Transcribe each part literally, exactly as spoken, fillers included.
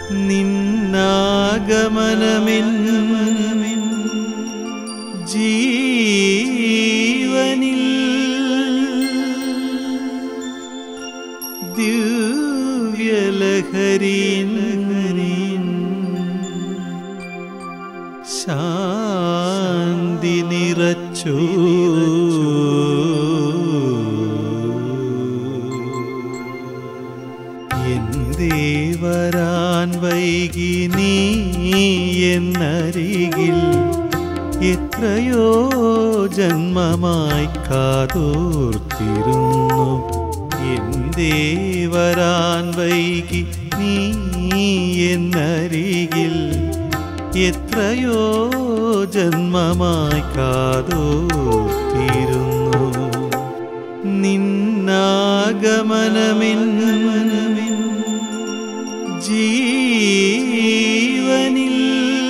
നിന്നാഗമനമെൻ ജീവനിൽ ദിവ്യലഹരിൻ ശാന്തി നിറച്ചു. എന്തേ വരാൻ വൈകി നീ എന്നരികിൽ, എത്രയോ ജന്മമായി കാതോർത്തിരുന്നു. എന്തേ വരാൻ വൈകി നീ എന്നരികിൽ, എത്രയോ ജന്മമായി കാതോർത്തിരുന്നു. നിന്നാഗമനമെൻ ജീവനിൽ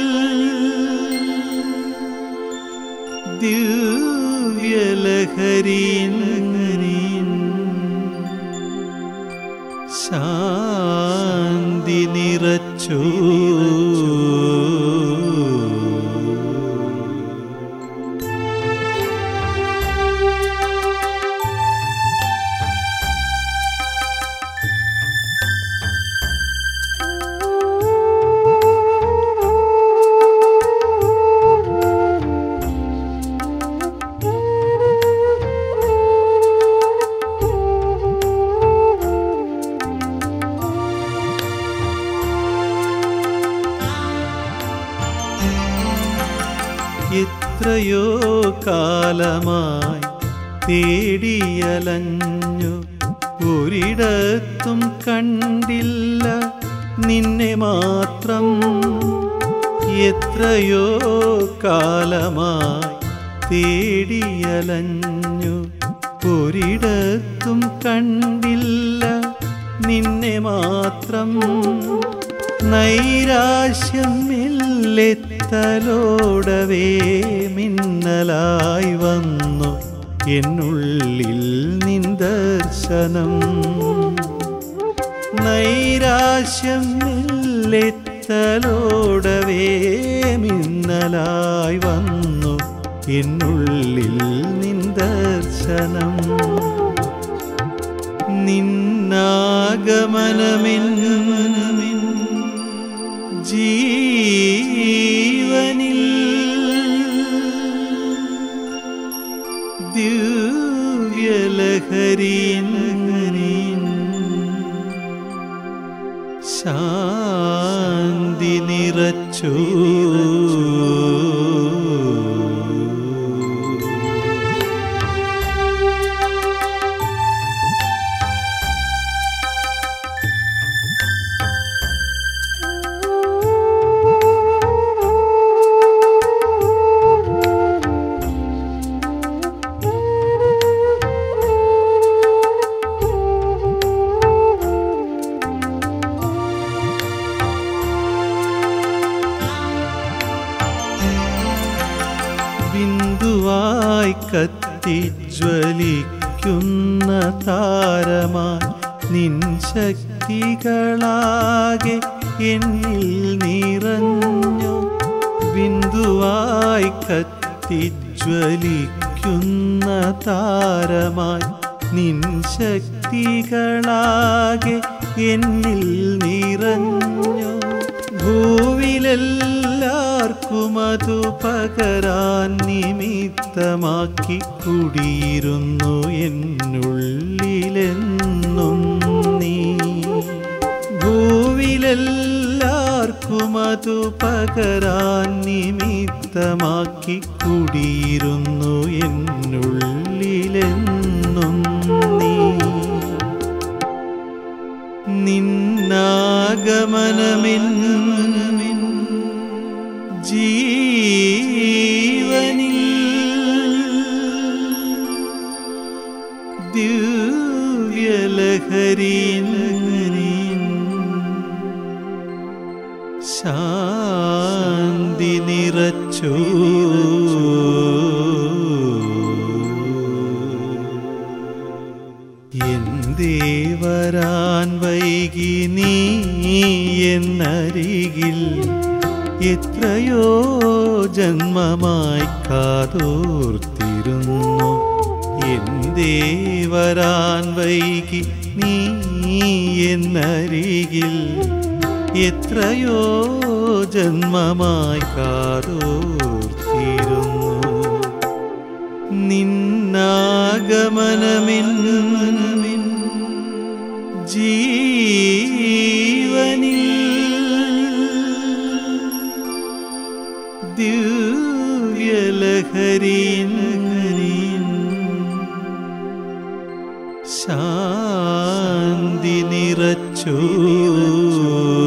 ദിവ്യലഹരിൻ ശാന്തി നിറച്ചു. എത്രയോ കാലമായി തേടിയലഞ്ഞു, ഒരിടത്തും കണ്ടില്ല നിന്നെ മാത്രം. എത്രയോ കാലമായി തേടിയലഞ്ഞു, ഒരിടത്തും കണ്ടില്ല നിന്നെ മാത്രം. നൈരാശ്യം മെല്ലെത്തലോടവേ മിന്നലായി വന്നു എന്നുള്ളിൽ നിൻ ദർശനം. നൈരാശ്യം മെല്ലെത്തലോടവേ മിന്നലായി വന്നു എന്നുള്ളിൽ നിൻ ദർശനം. നിന്നാഗമനമെൻ ജീവനിൽ ദിവ്യലഹരിൻ ശാന്തി നിറച്ചു. ബിന്ദുവായി കത്തിജ്വലിക്കുന്ന താരമായി നിൻ ശക്തികളാകെ എന്നിൽ നിറഞ്ഞു. ബിന്ദുവായി കത്തിജ്വലിക്കുന്ന താരമായി നിൻ ശക്തികളാകെ എന്നിൽ നിറഞ്ഞു. ഭൂവിലെല്ലാവർക്കും അതു പകരാൻ നിമിത്തമാക്കി കുടിയിരുന്നു എന്നുള്ളിലെന്നും നീ. ഭൂവിലെല്ലാവർക്കും അതു പകരാൻ നിമിത്തമാക്കി കുടിയിരുന്നു എന്നുള്ളിലെന്നും നീ. നിന്നാഗമനമെൻ ജീവനിൽ ദിവ്യലഹരിൻ ശാന്തി നിറച്ചു. എന്തേ വരാൻ വൈകി നീ എന്നരികിൽ എത്രയോ ജന്മമായി കാതോർത്തിരുന്നു. എന്തേ വരാൻ വൈകി നീ എന്നരികിൽ എത്രയോ ജന്മമായി കാതോർത്തിരുന്നു. നിന്നാഗമനമിൻ ജീവനിൽ ദിവ്യലഹരിൻ ശാന്തി നിറച്ചു.